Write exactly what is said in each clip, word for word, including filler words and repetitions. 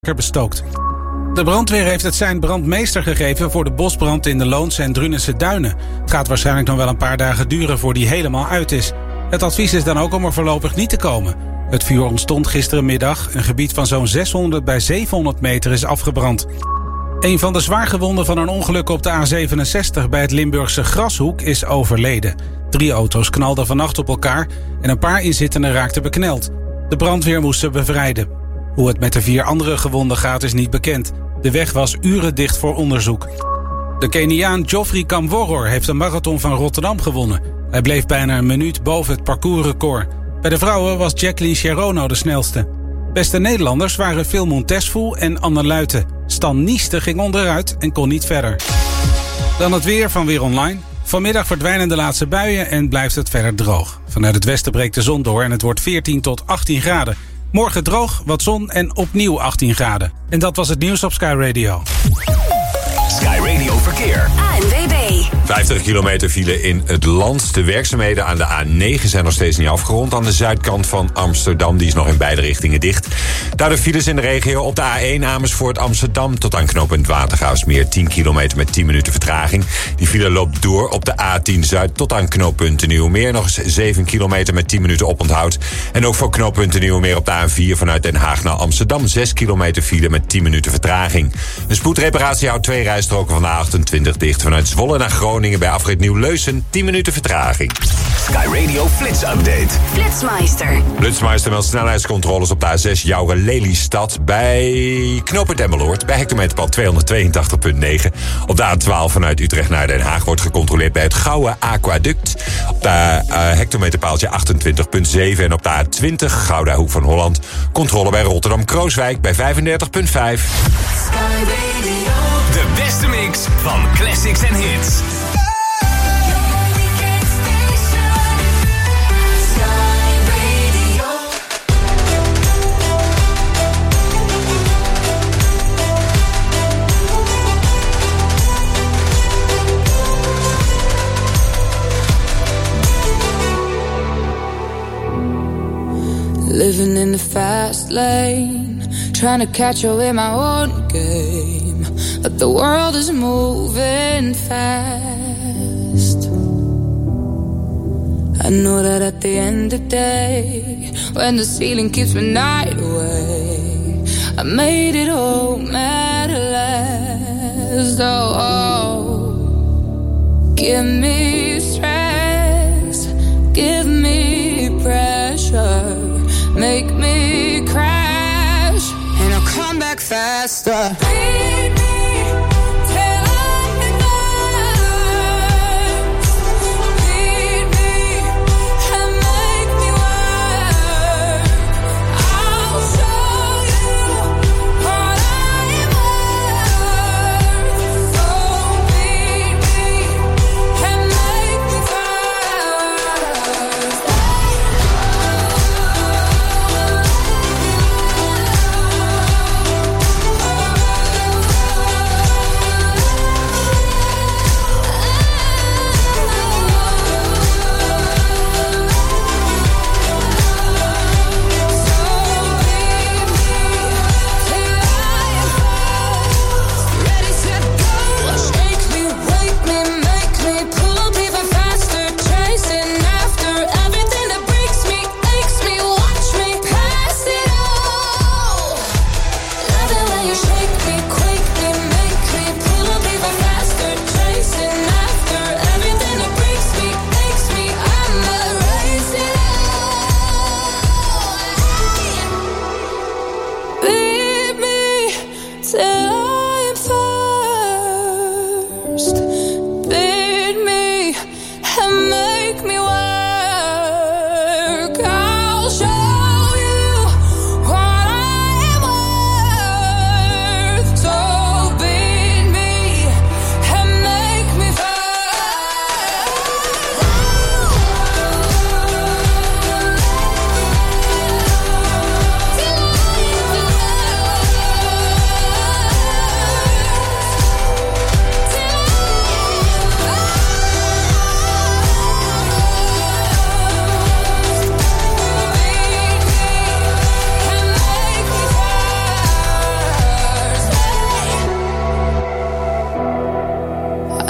bestookt. De brandweer heeft het sein brandmeester gegeven voor de bosbrand in de Loonse en Drunense duinen. Het gaat waarschijnlijk nog wel een paar dagen duren voor die helemaal uit is. Het advies is dan ook om er voorlopig niet te komen. Het vuur ontstond gisterenmiddag. Een gebied van zo'n zeshonderd bij zevenhonderd meter is afgebrand. Een van de zwaargewonden van een ongeluk op de A zevenenzestig bij het Limburgse Grashoek is overleden. Drie auto's knalden vannacht op elkaar en een paar inzittenden raakten bekneld. De brandweer moest ze bevrijden. Hoe het met de vier andere gewonden gaat is niet bekend. De weg was uren dicht voor onderzoek. De Keniaan Geoffrey Kamworor heeft de marathon van Rotterdam gewonnen. Hij bleef bijna een minuut boven het parcoursrecord. Bij de vrouwen was Jacqueline Cherono de snelste. Beste Nederlanders waren Phil Montesvoel en Anne Luiten. Stan Nieste ging onderuit en kon niet verder. Dan het weer van Weer Online. Vanmiddag verdwijnen de laatste buien en blijft het verder droog. Vanuit het westen breekt de zon door en het wordt veertien tot achttien graden. Morgen droog, wat zon en opnieuw achttien graden. En dat was het nieuws op Sky Radio. Sky Radio Verkeer. A N W B. vijftig kilometer file in het land. De werkzaamheden aan de A negen zijn nog steeds niet afgerond. Aan de zuidkant van Amsterdam, die is nog in beide richtingen dicht. Daar de files in de regio op de A één Amersfoort Amsterdam tot aan knooppunt Watergraafsmeer. tien kilometer met tien minuten vertraging. Die file loopt door op de A tien Zuid tot aan knooppunt Nieuwemeer. Nog eens zeven kilometer met tien minuten oponthoud. En ook voor knooppunt Nieuwemeer op de A vier vanuit Den Haag naar Amsterdam. zes kilometer file met tien minuten vertraging. Een spoedreparatie houdt twee rijstroken van de A achtentwintig dicht. Vanuit Zwolle naar Groningen bij afrit Nieuw-Leusen. tien minuten vertraging. Sky Radio Flits Update. Flitsmeister. Flitsmeister meldt snelheidscontroles op de A zes Jouren-Lelystad bij knooppunt Emmeloord. Bij hectometerpaal tweehonderdtweeëntachtig komma negen. Op de A twaalf vanuit Utrecht naar Den Haag wordt gecontroleerd bij het Gouwe Aquaduct. Op de uh, hectometerpaaltje achtentwintig komma zeven. En op de A twintig Gouda Hoek van Holland. Controle bij Rotterdam-Krooswijk bij vijfendertig komma vijf. Sky Radio. De beste mix van classics en hits. Living in the fast lane, trying to catch up in my own game, but the world is moving fast. I know that at the end of the day, when the ceiling keeps my night away, I made it home at last. Oh, oh. Give me stress, give me pressure, make me crash, and I'll come back faster. Beat me till I'm in love. Beat me and make me work. I'll show you what I'm worth. So beat me and make me fast.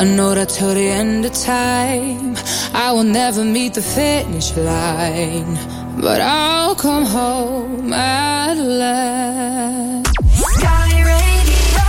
I know that till the end of time I will never meet the finish line, but I'll come home at last. Sky Radio.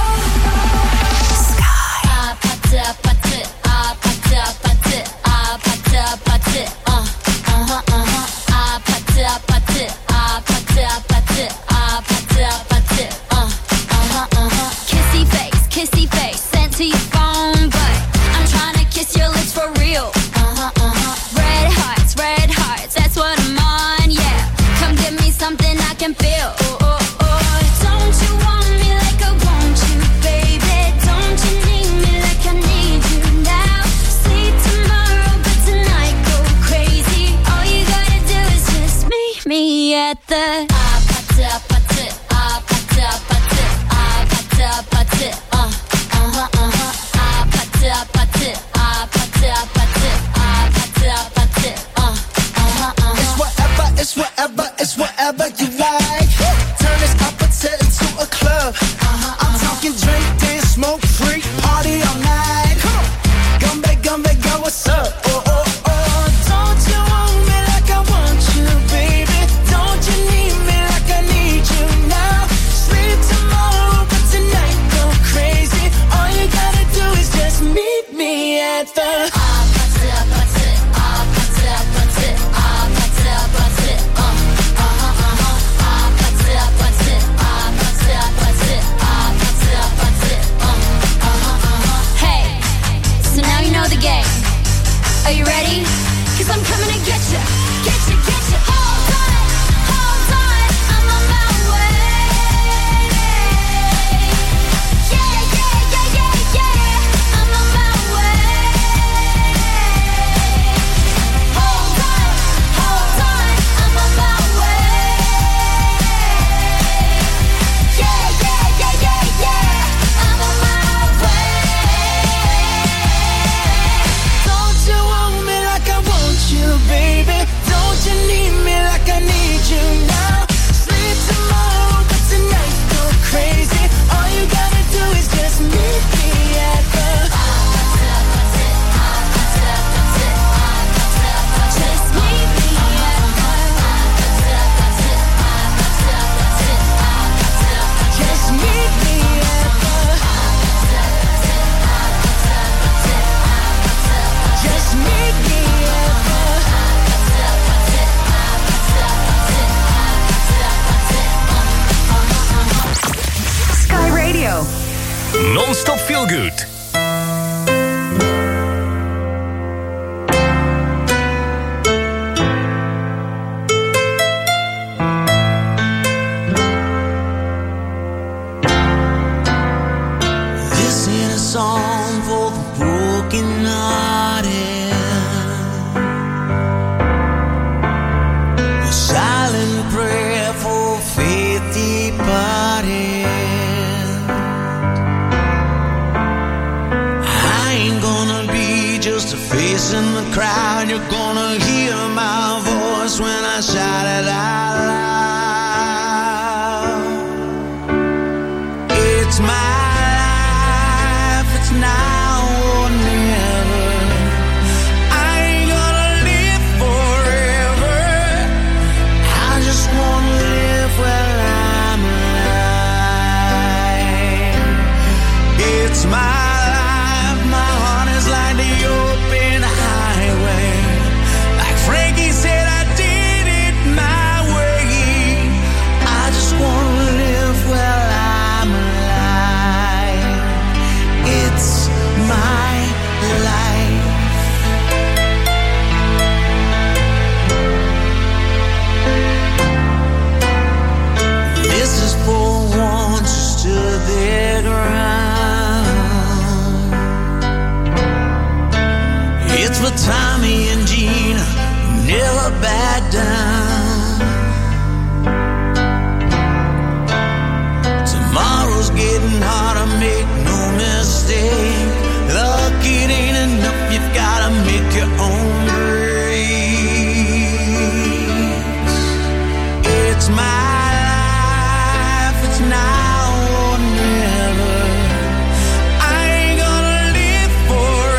Sky. Ah, pata, pata, ah, pata, pata, ah, pata, pata, uh, uh-huh, uh-huh, ah, pata, pata, ah, pata, pata, ah, pata, pata, uh, uh-huh, uh-huh. Kissy face, kissy face, sent to your phone, but I'm trying to kiss your lips for real. Uh-huh, uh-huh. Red hearts, red hearts, that's what I'm on, yeah. Come give me something I can feel. Oh, oh, oh. Don't you want me like I want you, baby? Don't you need me like I need you now? Sleep tomorrow, but tonight go crazy. All you gotta do is just meet me at the ah, pata, pata, ah, pata, pata, ah, pata, pata, uh, uh-huh, uh-huh, ah, pata, pata, ah, pata, pata, ah, pata, pata, uh, uh-huh, uh-huh. It's whatever, it's whatever, it's whatever you like. Turn this opposite into a club. Uh-huh, I'm talking drink, dance, smoke, freak, party all night. Come on, Gumbe, Gumbe, go, what's up? Oh, oh, oh. Don't you want me like I want you, baby? Don't you need me like I need you now? Sleep tomorrow, but tonight go crazy. All you gotta do is just meet me at the Ah, pata, pata, ah, pata, pata, ah, pata, pata, uh, uh-huh, uh-huh, ah, pata, pata, ah, pata, pata, ah, pata, pata, uh, uh-huh, uh-huh. Hey, so now you know the game. Are you ready? 'Cause I'm coming to get ya, get ya, get ya. Hold on, hold on, I'm on my way. Yeah, yeah, yeah, yeah, yeah, I'm on my way. Hold on, hold on, I'm on my way. Yeah, yeah, yeah, yeah, yeah, I'm on my way. Don't you want me like I want you, baby? Don't you need me like I need you now? Sleep tomorrow, but tonight go crazy. All you gotta do is just meet me at the Just meet me at Just meet me at the Just meet me at Sky Radio. Non-stop feel good. This ain't a song for the broken hearted. A silent prayer for faith departed. I ain't gonna be just a face in the crowd. You're gonna hear my voice when I shout it out loud. It's my life, it's now or never. I ain't gonna live forever. I just wanna live while I'm alive. It's my life, my heart is like the open highway. Like Frankie said, I did it my way. I just wanna live while I'm alive. It's my life. This is for ones who stood their ground. It's for Tommy and Gina, who never back down. Tomorrow's getting harder, make no mistake. Luck, it ain't enough, you've gotta make your own grace. It's my life, it's now or never. I ain't gonna live for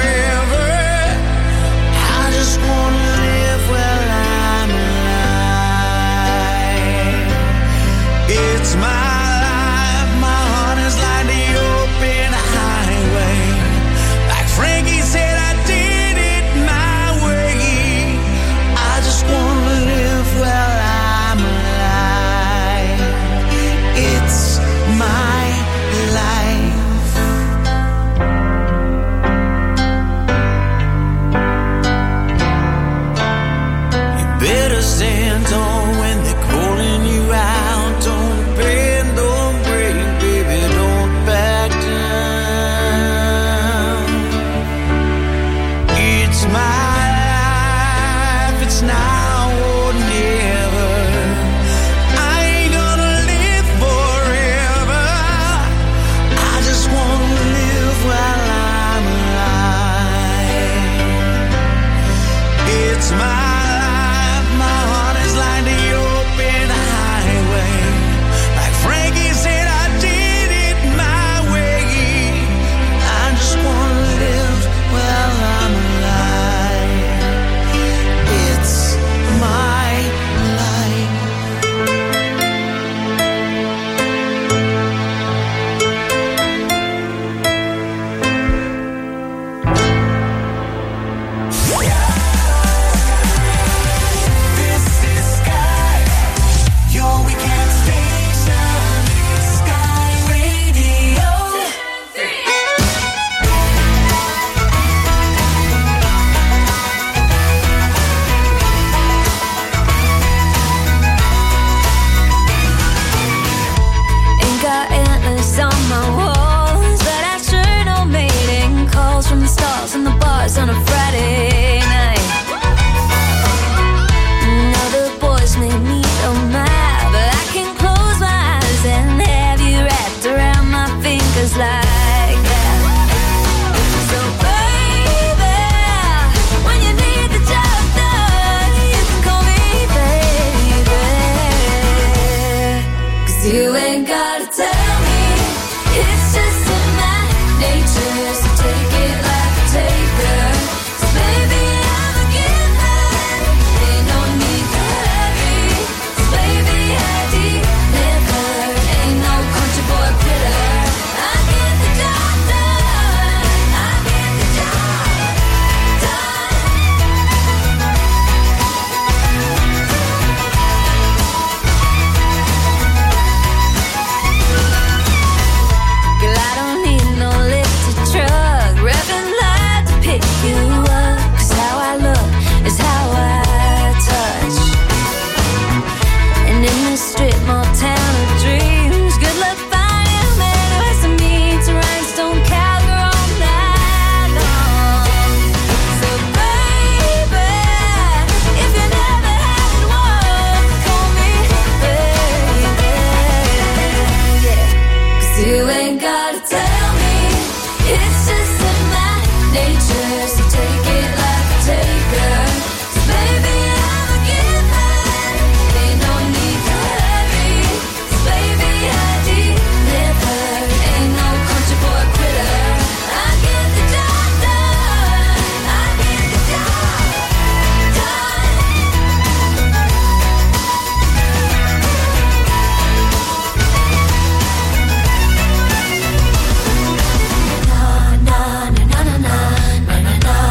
ain't gotta tell me. It's just in my nature, so take it like a taker. So baby, I'm a giver. Ain't no need to hurry. So baby, I deliver. Ain't no country boy quitter. I get the job done. I get the job done. Na na na na na na na na na.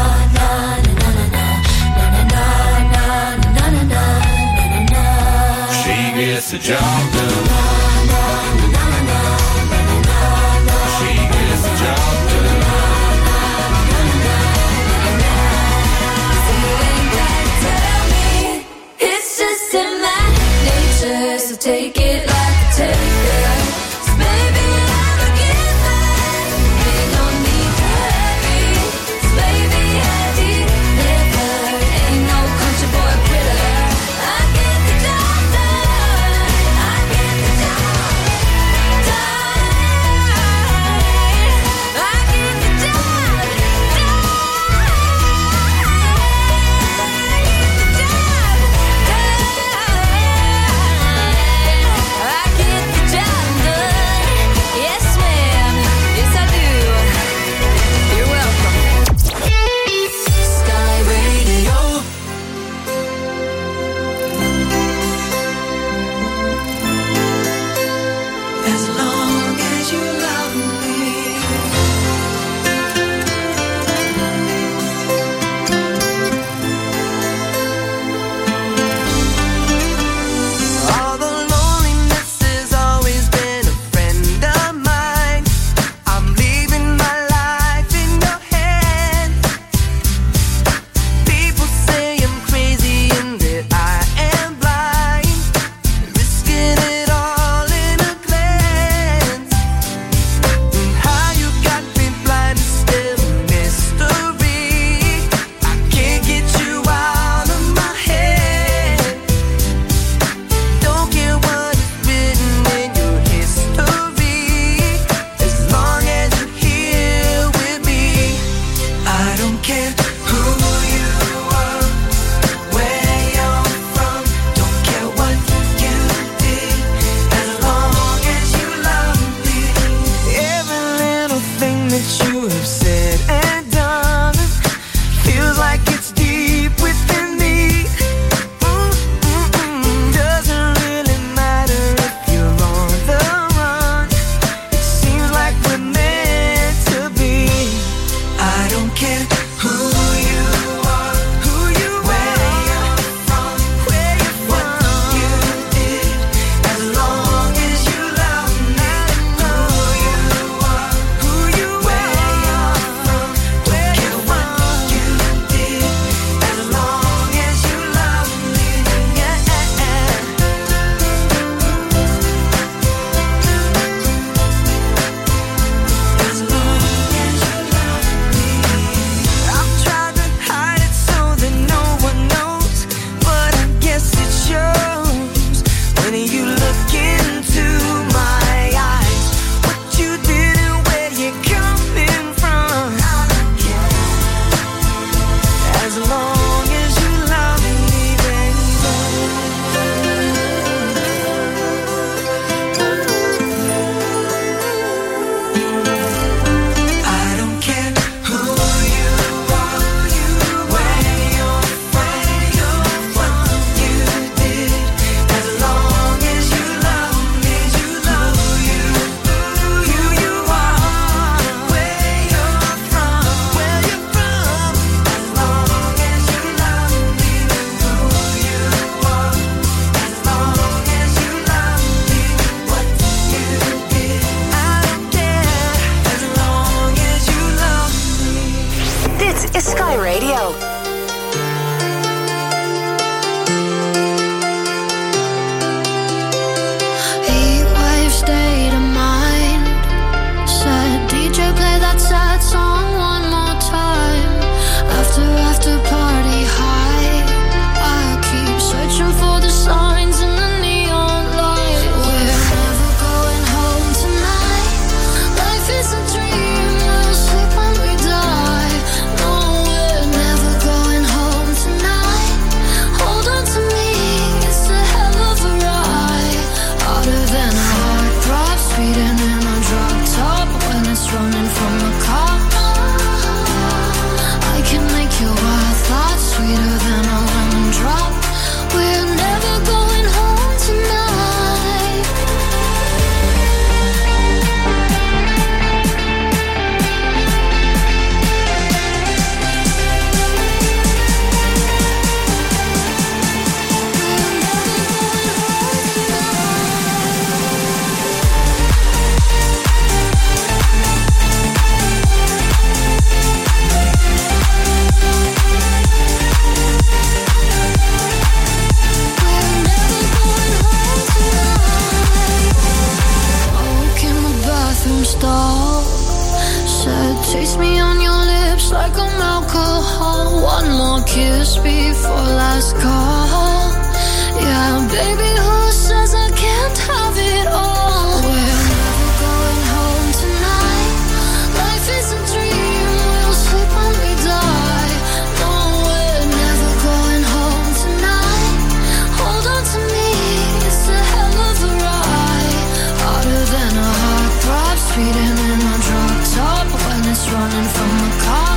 stop. Said, taste me on your lips like I'm alcohol. One more kiss before last call. Yeah, baby, who says I can't have it all? We're never going home tonight. Life is a dream, we'll sleep when we die. No, we're never going home tonight. Hold on to me, it's a hell of a ride. Harder than a heartthrob, speeding in a drop top. When it's running from the cop,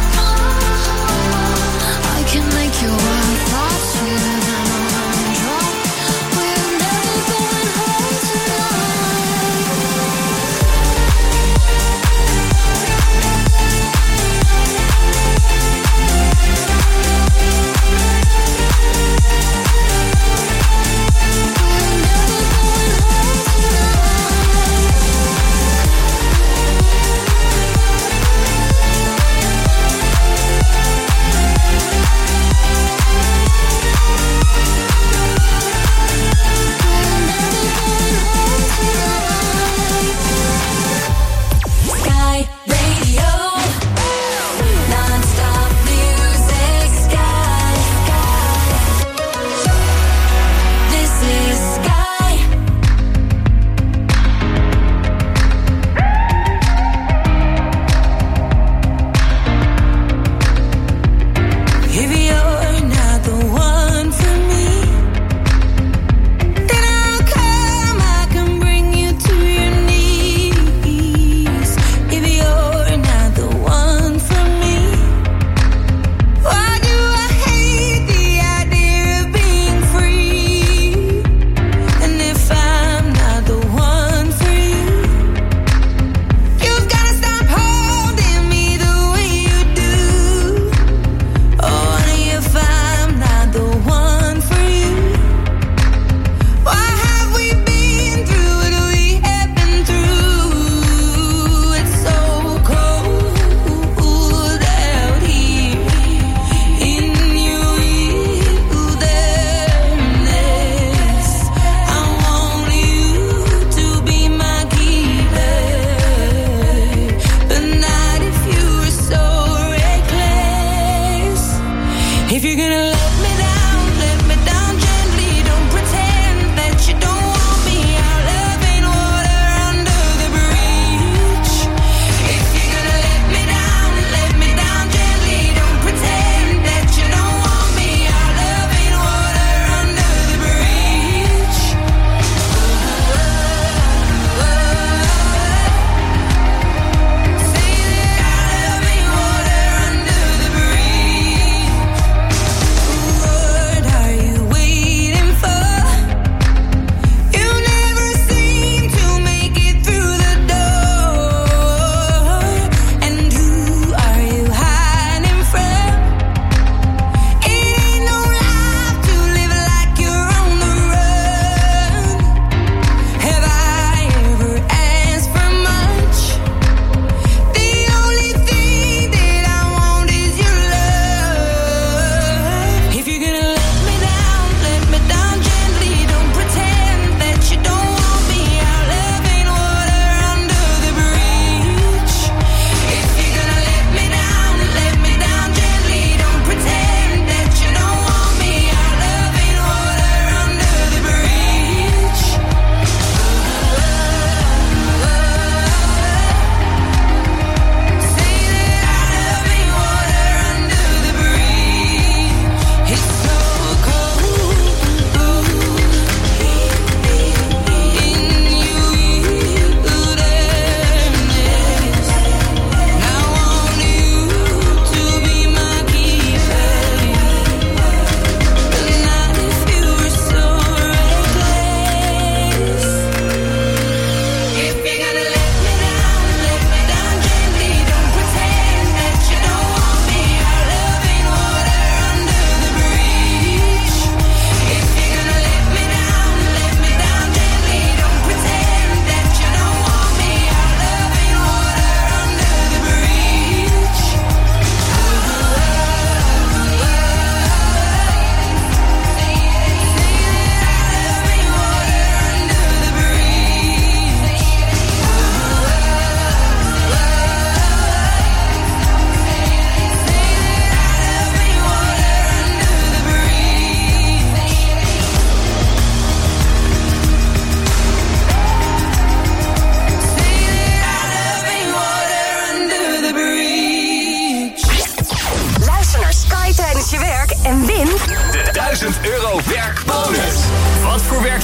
I can make your world pop. Sweeter than a lemon drop. We're never going home tonight.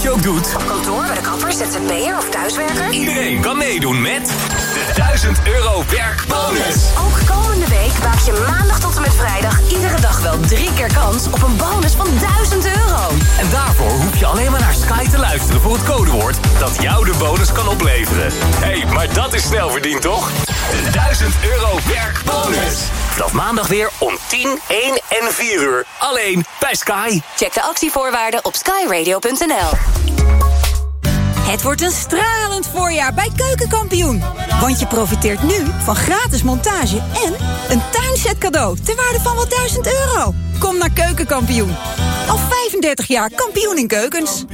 je ook doet. Op kantoor, bij de kapper, Z Z P'er of thuiswerker. Iedereen kan meedoen met de duizend euro werkbonus. Ook komende week maak je maandag tot en met vrijdag iedere dag wel drie keer kans op een bonus van duizend euro. En daarvoor hoef je alleen maar naar Sky te luisteren voor het codewoord dat jou de bonus kan opleveren. Hé, hey, maar dat is snel verdiend, toch? De duizend euro werkbonus. Vanaf maandag weer om tien, één en vier uur. Alleen bij Sky. Check de actievoorwaarden op skyradio punt n l. Het wordt een stralend voorjaar bij Keukenkampioen. Want je profiteert nu van gratis montage en een tuinset cadeau ter waarde van wel duizend euro. Kom naar Keukenkampioen. Al vijfendertig jaar kampioen in keukens.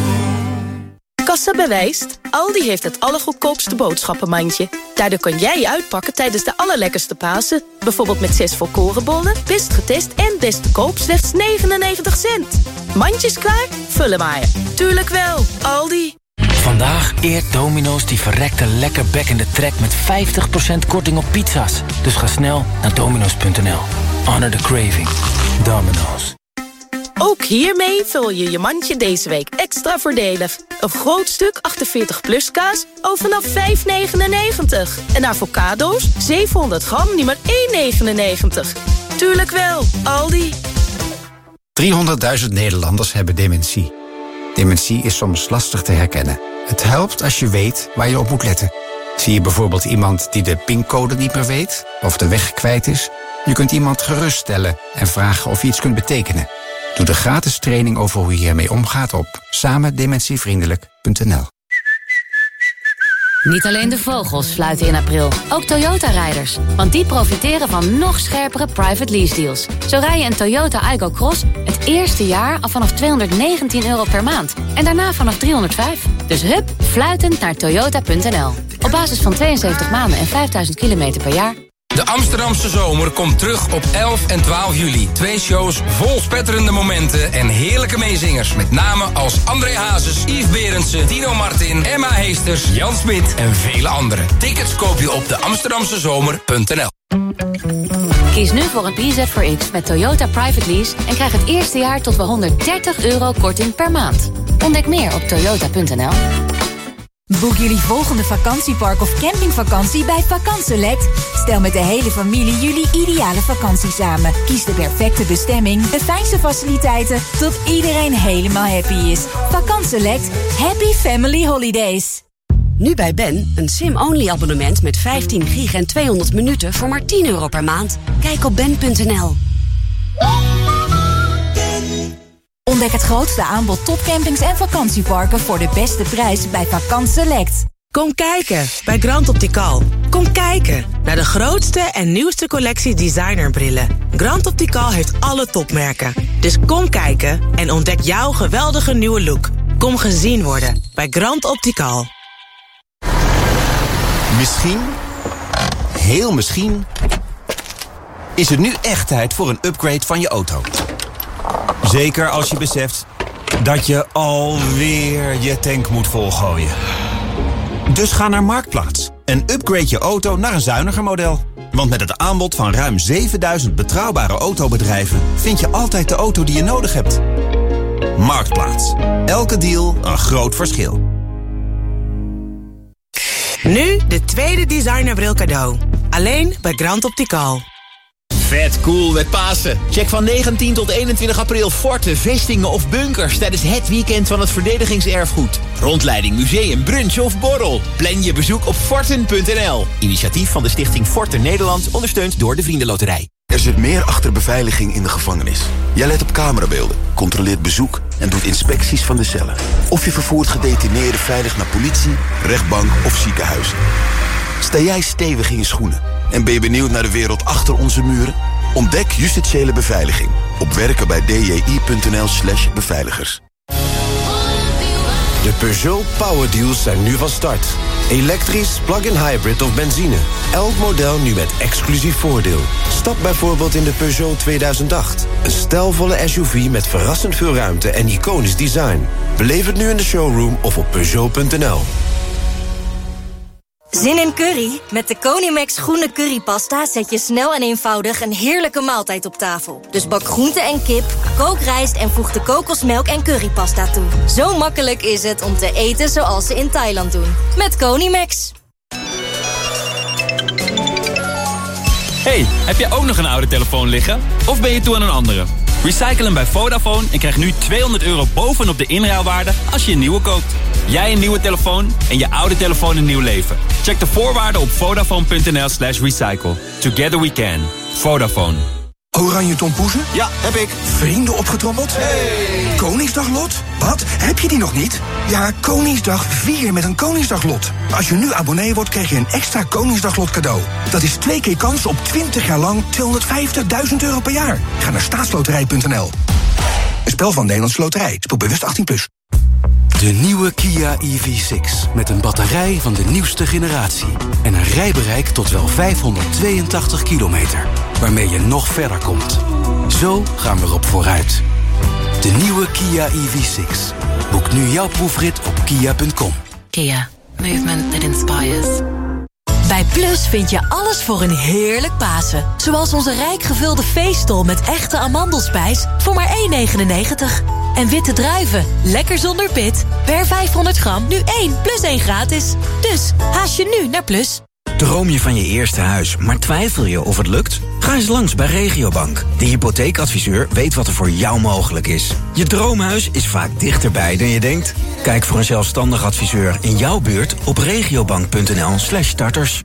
Kassa bewijst, Aldi heeft het allergoedkoopste boodschappenmandje. Daardoor kan jij je uitpakken tijdens de allerlekkerste Pasen. Bijvoorbeeld met zes volkorenbollen, best getest en best te koop slechts negenennegentig cent. Mandjes klaar? Vullen maar. Tuurlijk wel, Aldi. Vandaag eert Domino's die verrekte lekker back in de trek met vijftig procent korting op pizza's. Dus ga snel naar dominos punt n l. Honor the craving. Domino's. Ook hiermee vul je je mandje deze week extra voordelig. Een groot stuk achtenveertig plus kaas al vanaf vijf negenennegentig. En avocado's zevenhonderd gram nu maar één negenennegentig. Tuurlijk wel, Aldi. driehonderdduizend Nederlanders hebben dementie. Dementie is soms lastig te herkennen. Het helpt als je weet waar je op moet letten. Zie je bijvoorbeeld iemand die de pincode niet meer weet of de weg kwijt is? Je kunt iemand geruststellen en vragen of je iets kunt betekenen. Doe de gratis training over hoe je hiermee omgaat op samendementievriendelijk punt n l. Niet alleen de vogels fluiten in april, ook Toyota-rijders. Want die profiteren van nog scherpere private lease deals. Zo rij je een Toyota Aygo Cross het eerste jaar al vanaf tweehonderdnegentien euro per maand. En daarna vanaf driehonderdvijf. Dus hup, fluitend naar toyota punt n l. Op basis van tweeënzeventig maanden en vijfduizend kilometer per jaar. De Amsterdamse zomer komt terug op elf en twaalf juli. Twee shows vol spetterende momenten en heerlijke meezingers. Met namen als André Hazes, Yves Berendsen, Tino Martin, Emma Heesters, Jan Smit en vele anderen. Tickets koop je op de amsterdamse zomer punt n l. Kies nu voor een I Z voor X met Toyota Private Lease en krijg het eerste jaar tot wel honderddertig euro korting per maand. Ontdek meer op toyota punt n l. Boek jullie volgende vakantiepark of campingvakantie bij Vakant Select. Stel met de hele familie jullie ideale vakantie samen. Kies de perfecte bestemming, de fijnste faciliteiten, tot iedereen helemaal happy is. Vakant Select. Happy Family Holidays. Nu bij Ben, een sim-only abonnement met vijftien gig en tweehonderd minuten voor maar tien euro per maand. Kijk op ben punt n l. Ontdek het grootste aanbod topcampings en vakantieparken voor de beste prijs bij Vakant Select. Kom kijken bij Grand Optical. Kom kijken naar de grootste en nieuwste collectie designerbrillen. Grand Optical heeft alle topmerken. Dus kom kijken en ontdek jouw geweldige nieuwe look. Kom gezien worden bij Grand Optical. Misschien, heel misschien, is het nu echt tijd voor een upgrade van je auto. Zeker als je beseft dat je alweer je tank moet volgooien. Dus ga naar Marktplaats en upgrade je auto naar een zuiniger model. Want met het aanbod van ruim zevenduizend betrouwbare autobedrijven vind je altijd de auto die je nodig hebt. Marktplaats. Elke deal een groot verschil. Nu de tweede designerbril cadeau. Alleen bij Grand Optical. Vet cool met Pasen. Check van negentien tot eenentwintig april forten, vestingen of bunkers tijdens het weekend van het verdedigingserfgoed. Rondleiding, museum, brunch of borrel. Plan je bezoek op forten punt n l. Initiatief van de stichting Forten Nederland, ondersteund door de Vriendenloterij. Er zit meer achter beveiliging in de gevangenis. Jij let op camerabeelden, controleert bezoek en doet inspecties van de cellen. Of je vervoert gedetineerden veilig naar politie, rechtbank of ziekenhuis. Sta jij stevig in je schoenen en ben je benieuwd naar de wereld achter onze muren? Ontdek justitiële beveiliging op werken bij d j i punt n l slash beveiligers. De Peugeot Power Deals zijn nu van start. Elektrisch, plug-in hybrid of benzine. Elk model nu met exclusief voordeel. Stap bijvoorbeeld in de Peugeot tweeduizend acht. Een stijlvolle S U V met verrassend veel ruimte en iconisch design. Beleef het nu in de showroom of op Peugeot punt n l. Zin in curry? Met de Conimax groene currypasta zet je snel en eenvoudig een heerlijke maaltijd op tafel. Dus bak groente en kip, kook rijst en voeg de kokosmelk en currypasta toe. Zo makkelijk is het om te eten zoals ze in Thailand doen. Met Conimax. Hey, heb jij ook nog een oude telefoon liggen? Of ben je toe aan een andere? Recycle hem bij Vodafone en krijg nu tweehonderd euro bovenop de inruilwaarde als je een nieuwe koopt. Jij een nieuwe telefoon en je oude telefoon een nieuw leven. Check de voorwaarden op vodafone.nl slash recycle. Together we can. Vodafone. Oranje tompoezen? Ja, heb ik. Vrienden opgetrommeld? Hey. Koningsdaglot? Wat? Heb je die nog niet? Ja, Koningsdag vier met een Koningsdaglot. Als je nu abonnee wordt, krijg je een extra Koningsdaglot cadeau. Dat is twee keer kans op twintig jaar lang tweehonderdvijftigduizend euro per jaar. Ga naar staatsloterij punt n l. Een spel van Nederlandse Loterij. Speel bewust achttien plus. De nieuwe Kia E V zes met een batterij van de nieuwste generatie. En een rijbereik tot wel vijfhonderdtweeëntachtig kilometer. Waarmee je nog verder komt. Zo gaan we erop vooruit. De nieuwe Kia E V zes. Boek nu jouw proefrit op kia punt com. Kia. Movement that inspires. Bij Plus vind je alles voor een heerlijk Pasen. Zoals onze rijk gevulde feeststol met echte amandelspijs voor maar één negenennegentig. En witte druiven, lekker zonder pit. Per vijfhonderd gram nu één plus één gratis. Dus haast je nu naar Plus. Droom je van je eerste huis, maar twijfel je of het lukt? Ga eens langs bij Regiobank. De hypotheekadviseur weet wat er voor jou mogelijk is. Je droomhuis is vaak dichterbij dan je denkt. Kijk voor een zelfstandig adviseur in jouw buurt op regiobank.nl slash starters.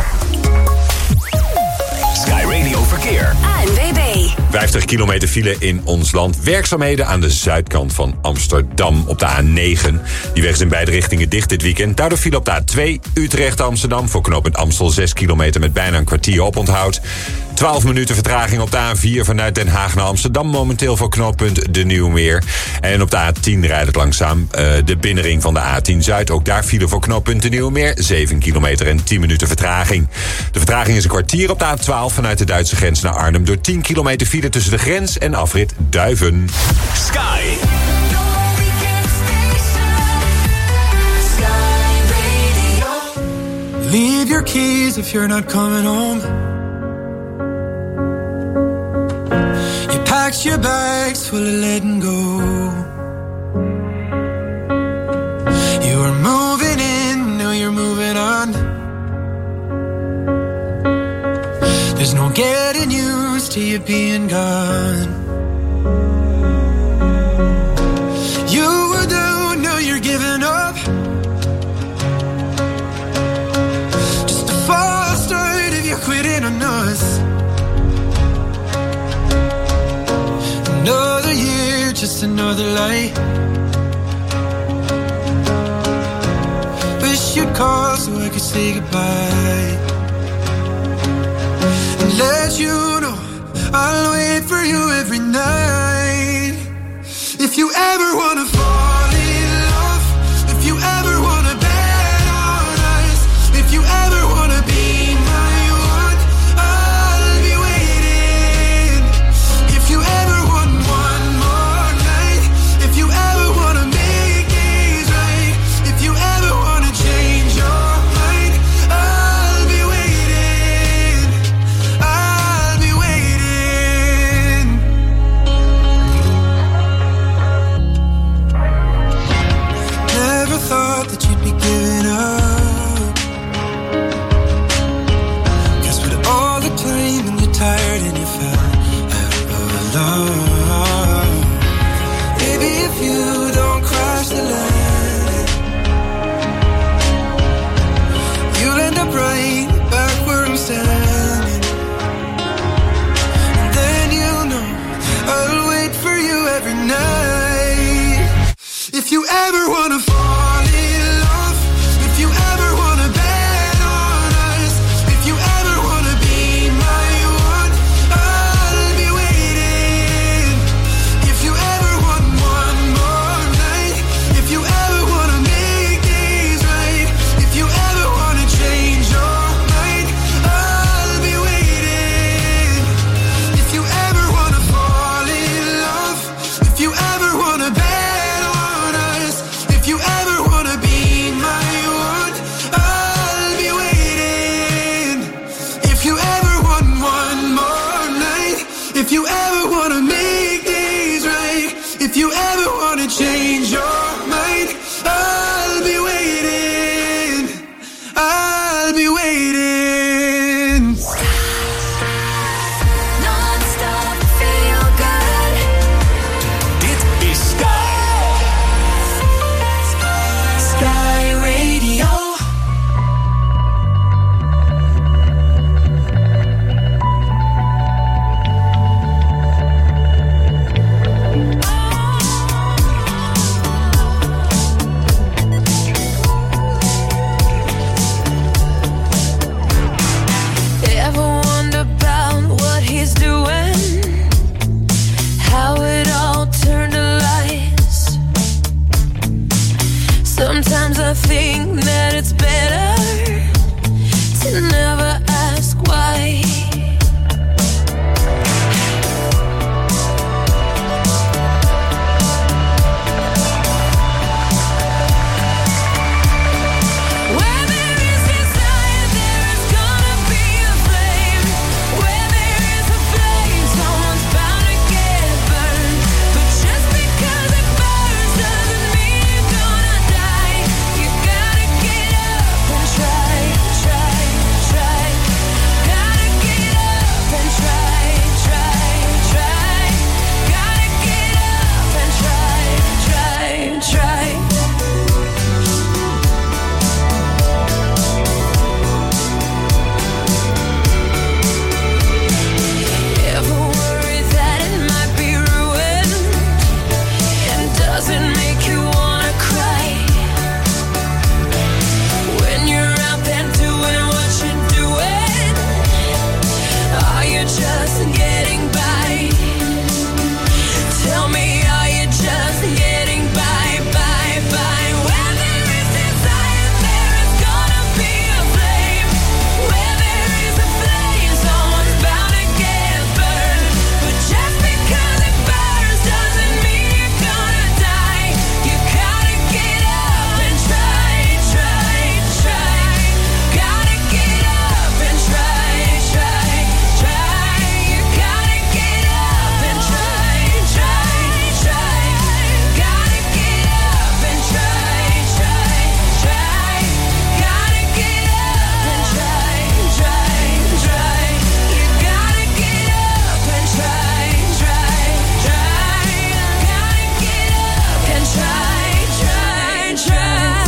Sky Radio Verkeer. A N W B. vijftig kilometer file in ons land. Werkzaamheden aan de zuidkant van Amsterdam op de A negen. Die weg is in beide richtingen dicht dit weekend. Daardoor file op de A twee Utrecht-Amsterdam. Voor knooppunt Amstel zes kilometer met bijna een kwartier oponthoud. twaalf minuten vertraging op de A vier vanuit Den Haag naar Amsterdam. Momenteel voor knooppunt De Nieuwmeer. En op de A tien rijdt het langzaam. Uh, de binnenring van de A tien Zuid. Ook daar file voor knooppunt De Nieuwmeer. zeven kilometer en tien minuten vertraging. De vertraging is een kwartier op de A twaalf vanuit de Duitse grens naar Arnhem. Door tien kilometer file tussen de grens en afrit Duiven. Sky. Leave your keys if you're not coming home. You packed your bags full of letting go. You were moving in, now you're moving on. There's no getting used to you being gone. You were down, now you're giving up. Just a false start if you're quitting on us. Another year, just another lie. Wish you'd call so I could say goodbye. And let you know I'll wait for you every night. If you ever wanna fall in love, if you ever wanna bet on us, if you ever wanna be my one, I'll be waiting. If you ever want one more night, if you ever wanna make it right, if you ever wanna change your mind, I'll be waiting. I'll be waiting. If you ever wanna make things right, if you ever wanna change your mind, I'll be waiting, I'll be waiting. Non-stop feel good. Dit is Sky. Sky Radio. Sometimes I think that it's better to never ask why. Where there is desire, there is gonna be a flame. Where there is a flame, someone's bound to get burned. But just because it burns doesn't mean you're gonna die. You gotta get up and try, try, try. Gotta get up and try, try, try. Gotta get up and try, try, try. Ever worry that it might be ruined and doesn't make you wanna cry? When you're out there doing what you're doing, are you just getting by? Tell me, are you just getting by, by, by? Where there is desire, there is gonna be a flame. Where there is a flame, someone's bound to get burned. But just because it burns doesn't mean you're gonna die. You gotta get up and try, try, try. Gotta get up and try, try, try. You gotta get up and try, try, try. Gotta get up and try, try, try. Gotta get up and try, try, try. You gotta get up and try, try, try. Gotta get up and try, try, try.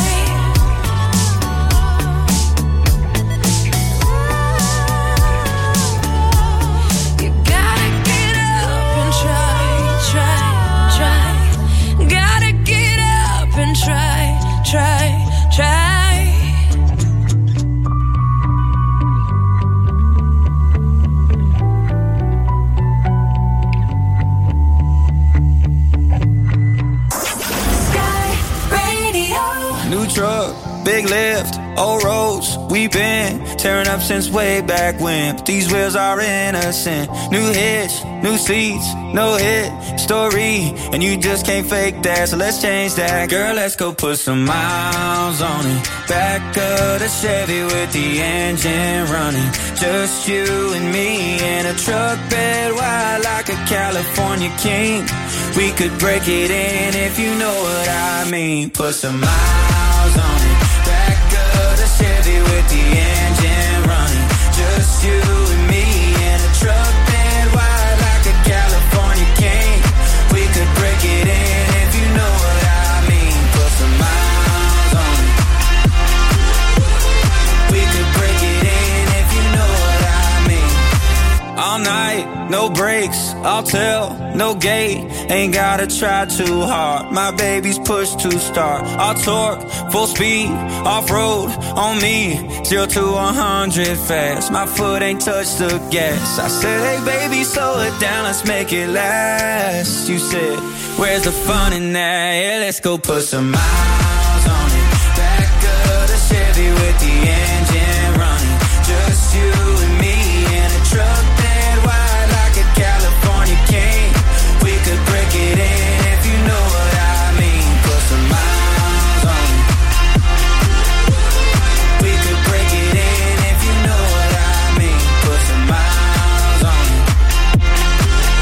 You gotta get up and try, try, try. Gotta get up and try, try, try. Sky Radio. New truck, big lift, old roads. We've been tearing up since way back when. But these wheels are innocent. New hitch, new seats, no hit story. And you just can't fake that, so let's change that. Girl, let's go put some miles on it. Back of the Chevy with the engine running. Just you and me in a truck bed wide like a California king. We could break it in if you know what I mean. Put some miles on it. Back of the Chevy with the engine running. Just you and me in a truck bed wide like a California king. We could break it in if you know what I mean. Put some miles on it. We could break it in if you know what I mean. All night, no breaks, I'll tell, no gate. Ain't gotta try too hard. My baby's push to start. I'll torque, full speed, off-road on me. Zero to a hundred fast. My foot ain't touched the gas. I said, hey baby, slow it down, let's make it last. You said, where's the fun in that? Yeah, let's go put some miles on it. Back of the Chevy with the engine running. Just you and me in a truck bed wide like a California king. We could break it in if you know what I mean. Put some miles on it. We could break it in if you know what I mean. Put some miles on it.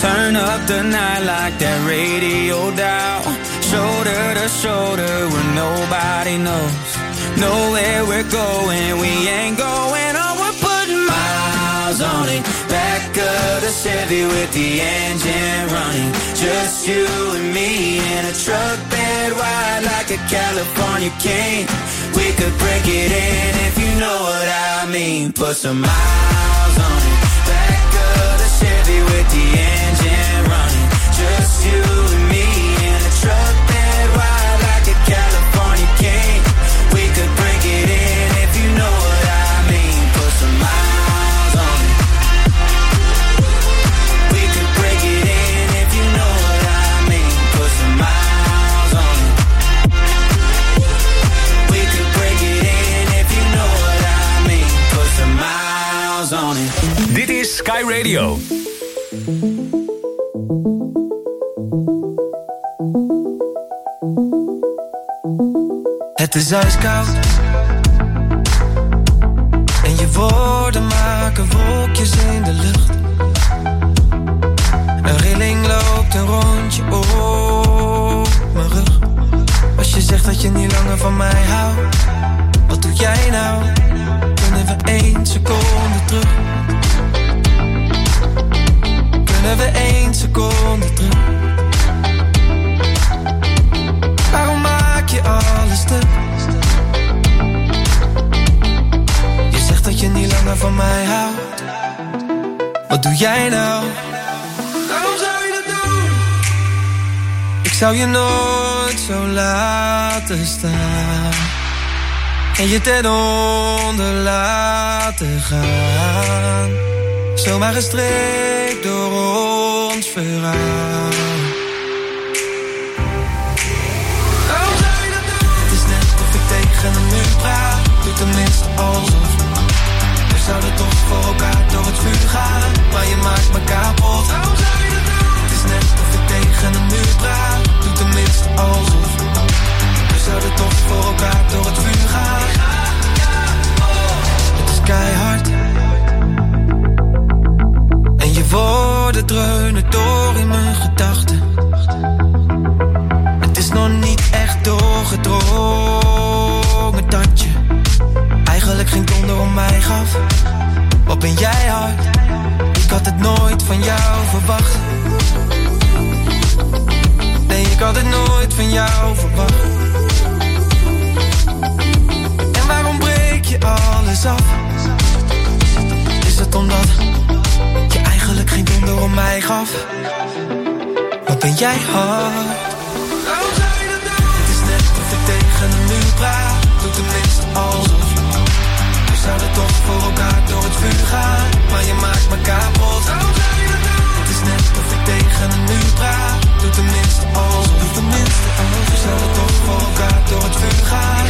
Turn up the night like that radio dial. Shoulder to shoulder where nobody knows. Nowhere we're going, we ain't going on. We're putting miles on it. Back of the Chevy with the engine running. Just you and me in a truck bed wide like a California king. We could break it in if you know what I mean. Put some miles on it. Back of the Chevy with the engine running. Just you and me in a truck bed wide like a California king. We could break it in if you know what I mean. Put some miles on it. We could break it in if you know what I mean. Put some miles on it. We could break it in if you know what I mean. Put some miles on it. Dit is Sky Radio. Het is ijskoud en je woorden maken wolkjes in de lucht. Een rilling loopt een rondje op mijn rug. Als je zegt dat je niet langer van mij houdt, wat doe jij nou? Kunnen we één seconde terug? Kunnen we één seconde terug? Waarom maak je alles stuk? Je zegt dat je niet langer van mij houdt. Wat doe jij nou? Waarom zou je dat doen? Ik zou je nooit zo laten staan en je ten onder laten gaan. Zomaar gestreept door ons verhaal. Tegen een muur praat, doe tenminste alsof. We zouden toch voor elkaar door het vuur gaan, maar je maakt me kapot. Waarom zou je dat doen? Het is net of ik tegen een muur praat, doe tenminste alsof. We zouden toch voor elkaar door het vuur gaan. Het is keihard en je woorden dreunen door in mijn gedachten. Het is nog niet echt doorgedrongen dat je eigenlijk geen donder om mij gaf. Wat ben jij hard? Ik had het nooit van jou verwacht. Nee, ik had het nooit van jou verwacht. En waarom breek je alles af? Is het omdat je eigenlijk geen donder om mij gaf? Wat ben jij hard? Tegen een muur praat, doe tenminste alsof. We zouden toch voor elkaar door het vuur gaan, maar je maakt me kapot. Het is net of ik tegen een muur praat, doe tenminste alsof. Doe tenminste alsof. We zouden toch voor elkaar door het vuur gaan.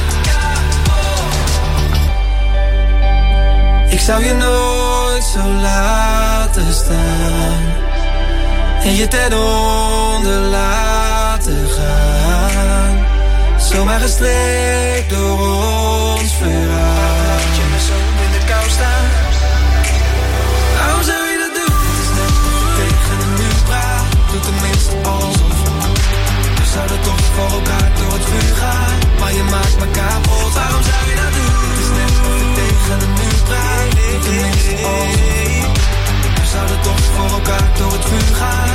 Ik zou je nooit zo laten staan en je ten onder laten gaan. Zomaar gestreept door ons verhaal. Laat je me zo in de kou staan. Waarom zou je dat doen? Het is net of ik tegen een muur praat, doe tenminste alsof. We zouden toch voor elkaar door het vuur gaan, maar je maakt me kapot. Waarom zou je dat doen? Het is net of ik tegen een muur praat, doe tenminste alsof. We zouden toch voor elkaar door het vuur gaan.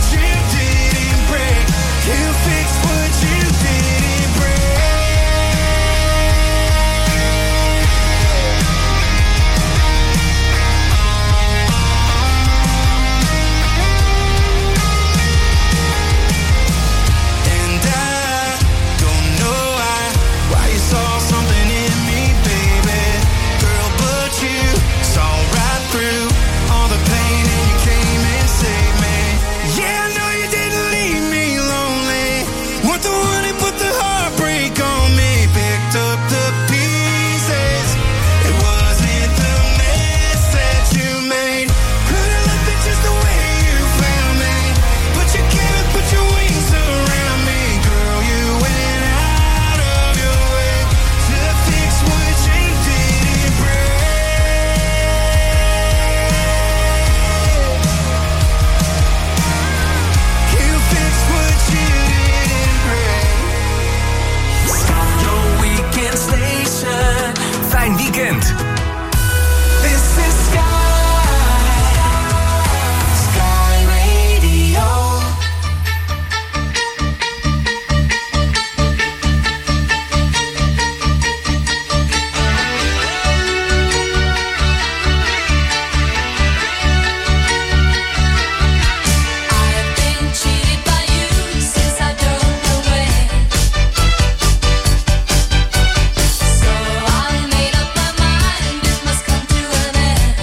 you didn't break. He'll fix what you didn't break. And I don't know why, why you saw something in me, baby. Girl, but you saw right through all the pain and you came and saved me. Yeah, I know you didn't leave me lonely. Want the one who put the heartbreak on me. Picked up the pieces. It wasn't the mess that you made. Could've left it just the way you found me. But you came and put your wings around me. Girl, you went out of your way to fix what you didn't break. You fix what you didn't break. Stop your weekend station. Fijn weekend. This is Sky, Sky Radio. I've been cheated by you since I don't know when. So I made up my mind, it must come to an end.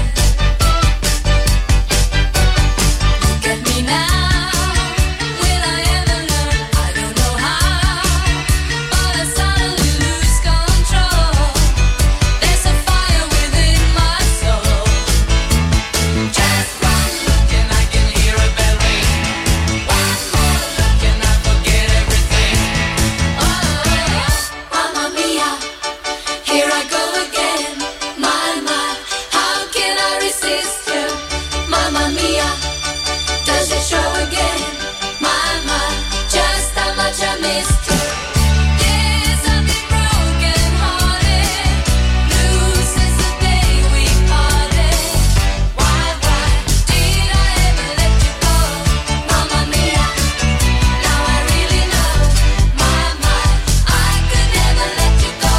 Look at me now, will I ever learn? I don't know how, but I suddenly lose control. There's a fire within my soul. Just one look and I can hear a bell ring. One more look and I forget everything. Oh, Mamma Mia, here I go again. My, my, how can I resist you? Mamma Mia, does it show again? My, my, just how much I missed you. Yes, I've been broken hearted, blue since the day we parted. Why, why did I ever let you go? Mamma Mia, now I really know. My, my, I could never let you go.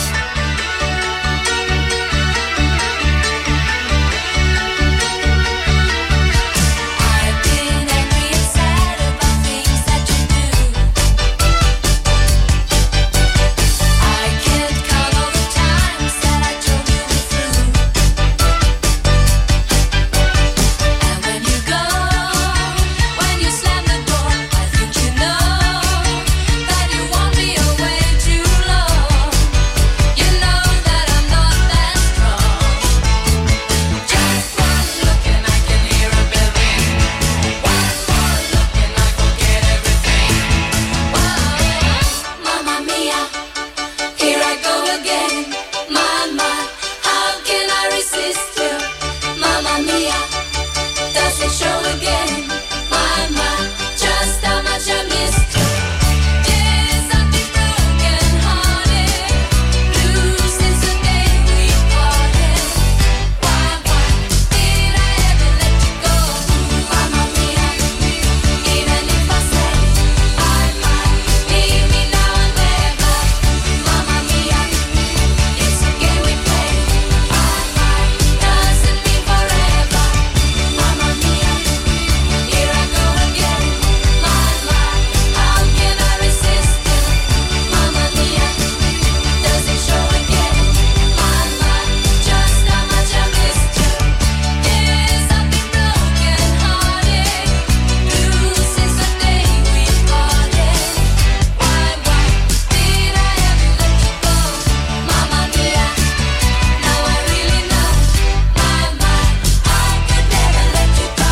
I've been angry and sad about things that you do. I can't count all the times that I told you we're through. And when you go, when you slam the door, I think you know that you want me away too long. You know that I'm not that strong. Just one look and I can hear a bell ring. One more look and I forget everything. Whoa, Mamma Mia, here I go again. My, my, how can I resist you? Mamma Mia, does it show again? My, my, just how much I missed you. Yes, I've been broken hearted, blue since the day we parted. Why, why did I ever let you go? Mamma Mia, even if I say I might, leave me now and never. Mamma Mia, it's a game we play. I might, doesn't mean forever. Mamma Mia, here I go again. My, my, how can I resist you? Mamma Mia, does it show again? My, my, just how much I missed you. Yes, I've been broken hearted, blue since the day we parted. Why, why did I ever let you go? Mamma Mia, now I really know. My, my, I could never let you go.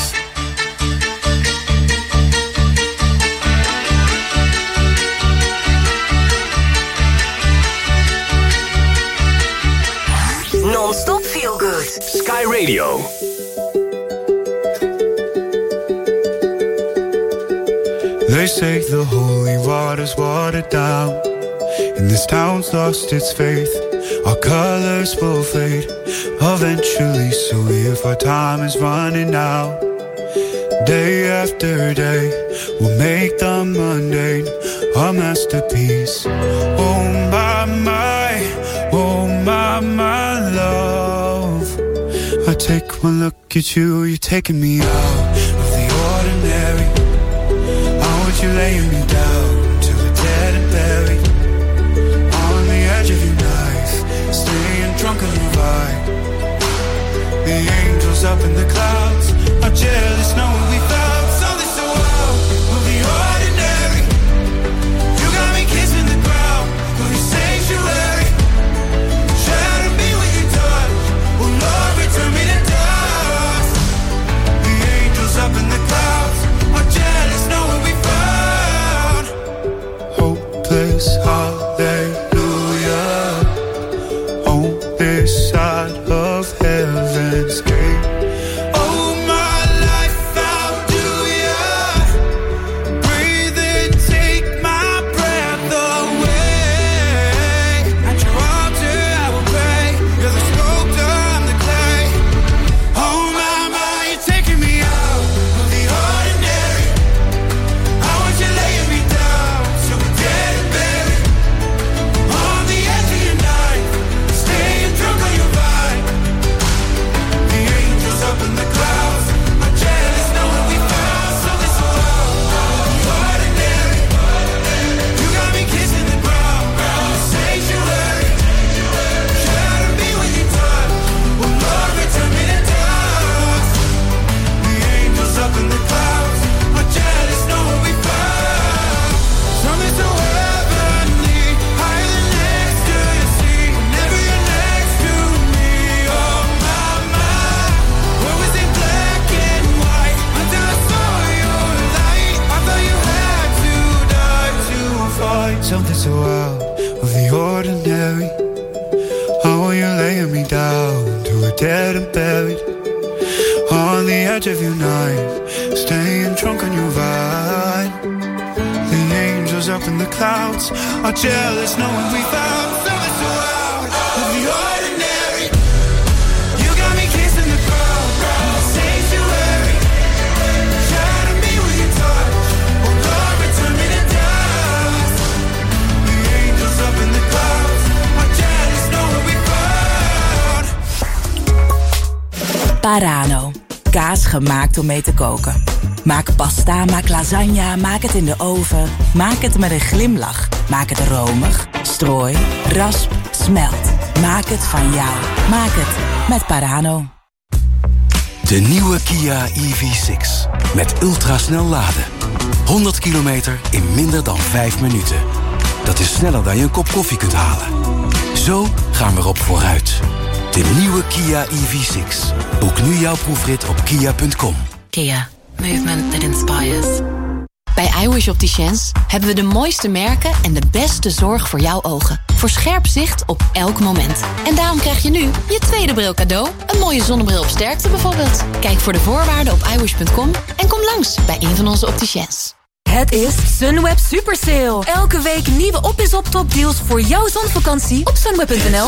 Non-stop feel good. Sky Radio. They say the holy water's watered down, and this town's lost its faith. Our colors will fade eventually, so if our time is running out, day after day will make the mundane a masterpiece. Oh my, my, oh my, my love. I take one look at you, you're taking me out of the ordinary. How would you lay me down till we're dead and buried? On the edge of your knife, staying drunk on your vibe. The angels up in the clouds are jealous knowing we found something so wild of the ordinary. You got me kissing the ground for your sanctuary. Shadow me with your touch, oh Lord, return me to dust. The angels up in the clouds are jealous knowing we found hopeless hallelujah on this side of heaven's gate. Something so out of the ordinary. How are you laying me down to a dead and buried? On the edge of your knife, staying drunk on your vine. The angels up in the clouds are jealous knowing we found something so out of the ordinary. You got me kissing the ground, sanctuary. Shadow me with your touch, oh Lord, return me to dust. The angels up in the clouds are jealous knowing we found. Parano. Kaas gemaakt om mee te koken. Maak pasta, maak lasagne, maak het in de oven. Maak het met een glimlach. Maak het romig, strooi, rasp, smelt. Maak het van jou. Maak het met Parano. De nieuwe Kia E V zes. Met ultrasnel laden. honderd kilometer in minder dan vijf minuten. Dat is sneller dan je een kop koffie kunt halen. Zo gaan we erop vooruit. De nieuwe Kia E V zes. Boek nu jouw proefrit op kia punt com. Kia. Movement that inspires. Bij iWish Opticians hebben we de mooiste merken en de beste zorg voor jouw ogen. Voor scherp zicht op elk moment. En daarom krijg je nu je tweede bril cadeau. Een mooie zonnebril op sterkte bijvoorbeeld. Kijk voor de voorwaarden op iWish punt com en kom langs bij een van onze opticians. Het is Sunweb Super Sale. Elke week nieuwe op is op top deals voor jouw zonvakantie op sunweb punt n l.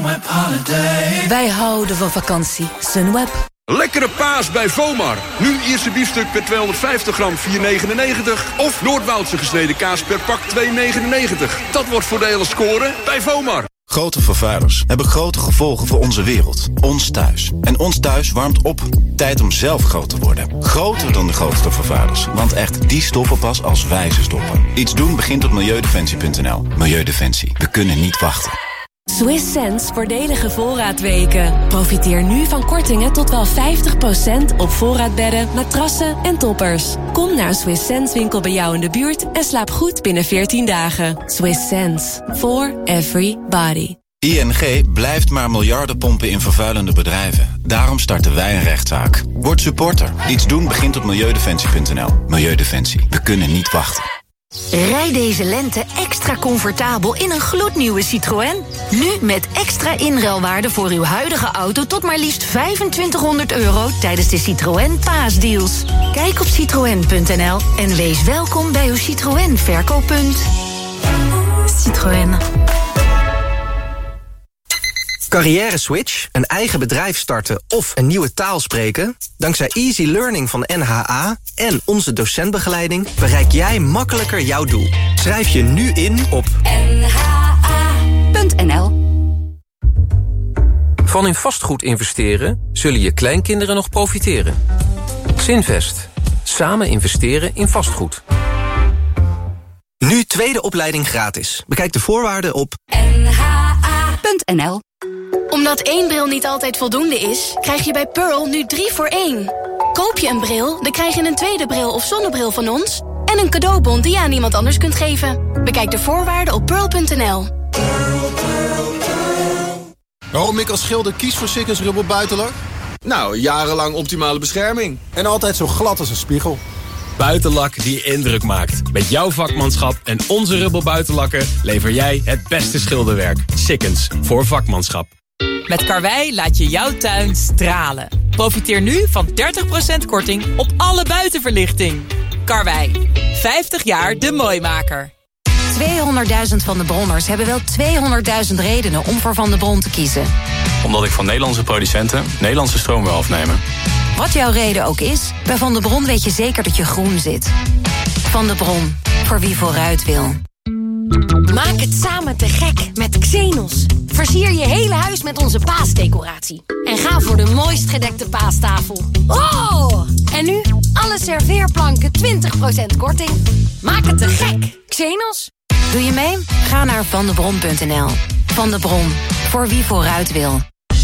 Wij houden van vakantie. Sunweb. Lekkere paas bij Vomar. Nu Ierse biefstuk per tweehonderdvijftig gram vier negenennegentig. Of Noordwoudse gesneden kaas per pak twee negenennegentig. Dat wordt voordelen scoren bij Vomar. Grote vervuilers hebben grote gevolgen voor onze wereld. Ons thuis. En ons thuis warmt op. Tijd om zelf groot te worden. Groter dan de grootste vervuilers. Want echt, die stoppen pas als wij ze stoppen. Iets doen begint op milieudefensie punt n l. Milieudefensie. We kunnen niet wachten. Swiss Sense voordelige voorraadweken. Profiteer nu van kortingen tot wel vijftig procent op voorraadbedden, matrassen en toppers. Kom naar een Swiss Sense winkel bij jou in de buurt en slaap goed binnen veertien dagen. Swiss Sense. For everybody. I N G blijft maar miljarden pompen in vervuilende bedrijven. Daarom starten wij een rechtszaak. Word supporter. Iets doen begint op milieudefensie punt n l. Milieudefensie. We kunnen niet wachten. Rijd deze lente extra comfortabel in een gloednieuwe Citroën. Nu met extra inruilwaarde voor uw huidige auto tot maar liefst vijfentwintighonderd euro tijdens de Citroën Paasdeals. Kijk op citroën punt n l en wees welkom bij uw Citroën verkooppunt. Citroën. Carrière switch, een eigen bedrijf starten of een nieuwe taal spreken? Dankzij Easy Learning van N H A en onze docentbegeleiding bereik jij makkelijker jouw doel. Schrijf je nu in op n h a punt n l. Van in vastgoed investeren zullen je kleinkinderen nog profiteren. Zinvest. Samen investeren in vastgoed. Nu tweede opleiding gratis. Bekijk de voorwaarden op n h a punt n l. Omdat één bril niet altijd voldoende is, krijg je bij Pearl nu drie voor één. Koop je een bril, dan krijg je een tweede bril of zonnebril van ons en een cadeaubon die je aan iemand anders kunt geven. Bekijk de voorwaarden op pearl punt n l. Waarom ik als schilder kies voor Sikkens Rubber Buitenlak? Nou, jarenlang optimale bescherming. En altijd zo glad als een spiegel. Buitenlak die indruk maakt. Met jouw vakmanschap en onze Rubber Buitenlakken lever jij het beste schilderwerk. Sikkens, voor vakmanschap. Met Karwei laat je jouw tuin stralen. Profiteer nu van dertig procent korting op alle buitenverlichting. Karwei, vijftig jaar de Mooimaker. tweehonderdduizend Van de Bronners hebben wel tweehonderdduizend redenen om voor Van de Bron te kiezen. Omdat ik van Nederlandse producenten Nederlandse stroom wil afnemen. Wat jouw reden ook is, bij Van de Bron weet je zeker dat je groen zit. Van de Bron, voor wie vooruit wil. Maak het samen te gek met Xenos. Versier je hele huis met onze paasdecoratie. En ga voor de mooist gedekte paastafel. Oh! En nu alle serveerplanken twintig procent korting. Maak het te gek. Xenos. Doe je mee? Ga naar vandebron punt n l. Van de Bron, voor wie vooruit wil.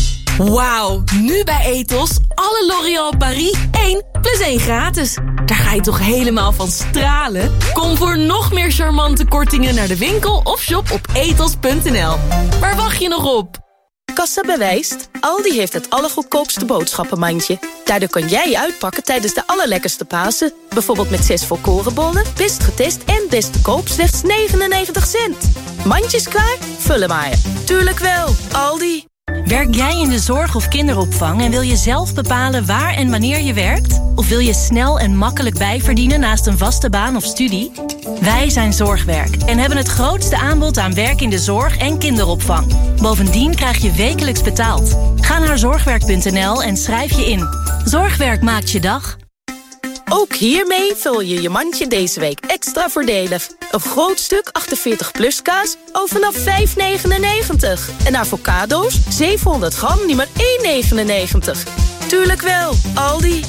Wauw, nu bij Ethos. Alle L'Oréal Paris één plus één gratis. Daar ga je toch helemaal van stralen? Kom voor nog meer charmante kortingen naar de winkel of shop op ethos punt n l. Waar wacht je nog op? Kassa bewijst, Aldi heeft het allergoedkoopste boodschappenmandje. Daardoor kan jij uitpakken tijdens de allerlekkerste Pasen. Bijvoorbeeld met zes volkorenbollen, best getest en best te koop slechts negenennegentig cent. Mandjes klaar? Vullen maar. Tuurlijk wel, Aldi. Werk jij in de zorg of kinderopvang en wil je zelf bepalen waar en wanneer je werkt? Of wil je snel en makkelijk bijverdienen naast een vaste baan of studie? Wij zijn Zorgwerk en hebben het grootste aanbod aan werk in de zorg en kinderopvang. Bovendien krijg je wekelijks betaald. Ga naar zorgwerk punt n l en schrijf je in. Zorgwerk maakt je dag. Ook hiermee vul je je mandje deze week extra voordelig. Een groot stuk achtenveertig plus kaas al vanaf vijf negenennegentig. En avocado's zevenhonderd gram nu maar één negenennegentig. Tuurlijk wel, Aldi.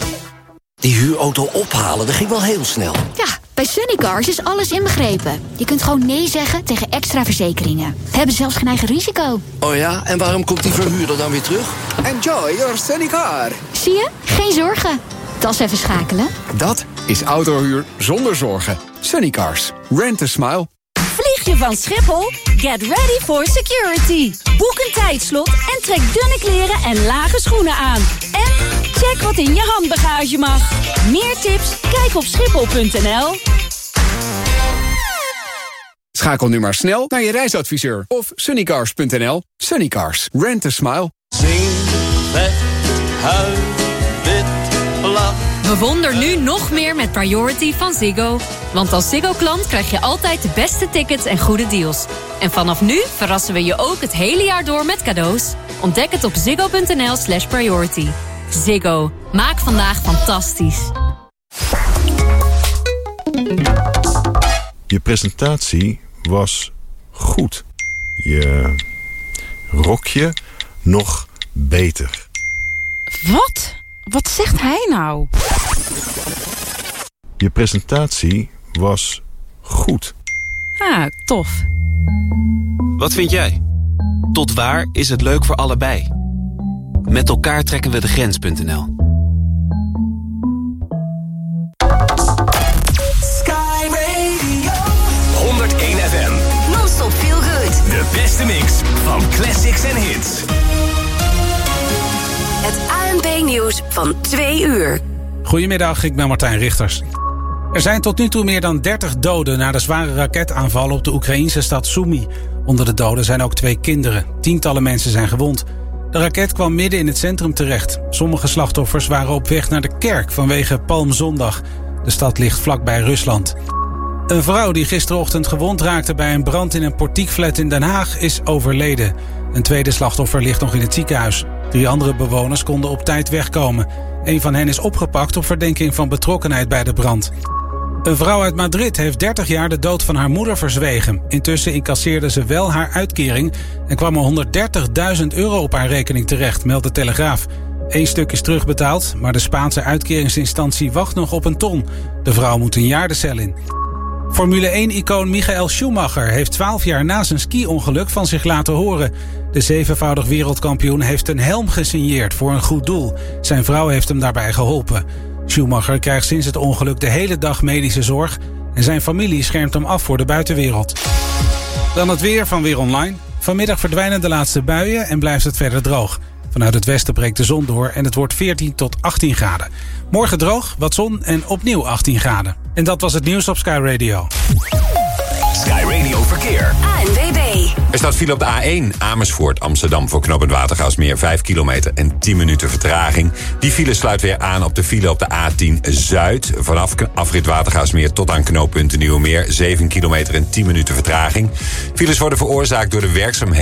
Die huurauto ophalen, dat ging wel heel snel. Ja, bij Sunnycars is alles inbegrepen. Je kunt gewoon nee zeggen tegen extra verzekeringen. We hebben zelfs geen eigen risico. Oh ja, en waarom komt die verhuurder dan weer terug? Enjoy your Sunnycar. Zie je? Geen zorgen. Tas even schakelen. Dat is autohuur zonder zorgen. Sunnycars. Rent a smile. Vlieg je van Schiphol? Get ready for security. Boek een tijdslot en trek dunne kleren en lage schoenen aan. En check wat in je handbagage mag. Meer tips? Kijk op schiphol punt n l. Schakel nu maar snel naar je reisadviseur of sunnycars punt n l. Sunnycars. Rent a smile. Zing, vet, huil, wit, blad. Bewonder nu nog meer met Priority van Ziggo. Want als Ziggo-klant krijg je altijd de beste tickets en goede deals. En vanaf nu verrassen we je ook het hele jaar door met cadeaus. Ontdek het op ziggo punt n l slash priority. Ziggo. Maak vandaag fantastisch. Je presentatie was goed. Je rokje nog beter. Wat? Wat zegt hij nou? Je presentatie was goed. Ah, tof. Wat vind jij? Tot waar is het leuk voor allebei? Met elkaar trekken we de grens punt n l. Sky Radio honderdéén F M. Non-stop feel good. De beste mix van classics en hits. Het A N P-nieuws van twee uur. Goedemiddag, ik ben Martijn Richters. Er zijn tot nu toe meer dan dertig doden na de zware raketaanval op de Oekraïnse stad Sumy. Onder de doden zijn ook twee kinderen. Tientallen mensen zijn gewond. De raket kwam midden in het centrum terecht. Sommige slachtoffers waren op weg naar de kerk vanwege Palmzondag. De stad ligt vlakbij Rusland. Een vrouw die gisterochtend gewond raakte bij een brand in een portiekflat in Den Haag is overleden. Een tweede slachtoffer ligt nog in het ziekenhuis. Drie andere bewoners konden op tijd wegkomen. Een van hen is opgepakt op verdenking van betrokkenheid bij de brand. Een vrouw uit Madrid heeft dertig jaar de dood van haar moeder verzwegen. Intussen incasseerde ze wel haar uitkering en kwam er honderddertigduizend euro op haar rekening terecht, meldt de Telegraaf. Eén stuk is terugbetaald, maar de Spaanse uitkeringsinstantie wacht nog op een ton. De vrouw moet een jaar de cel in. Formule één-icoon Michael Schumacher heeft twaalf jaar na zijn ski-ongeluk van zich laten horen. De zevenvoudig wereldkampioen heeft een helm gesigneerd voor een goed doel. Zijn vrouw heeft hem daarbij geholpen. Schumacher krijgt sinds het ongeluk de hele dag medische zorg en zijn familie schermt hem af voor de buitenwereld. Dan het weer van Weer Online. Vanmiddag verdwijnen de laatste buien en blijft het verder droog. Vanuit het westen breekt de zon door en het wordt veertien tot achttien graden. Morgen droog, wat zon en opnieuw achttien graden. En dat was het nieuws op Sky Radio. Sky Radio Verkeer. A N W B. Er staat file op de A één Amersfoort Amsterdam voor knooppunt Watergaasmeer vijf kilometer en tien minuten vertraging. Die file sluit weer aan op de file op de A tien Zuid. Vanaf afrit Watergaasmeer tot aan knooppunt Nieuwemeer zeven kilometer en tien minuten vertraging. Files worden veroorzaakt door de werkzaamheden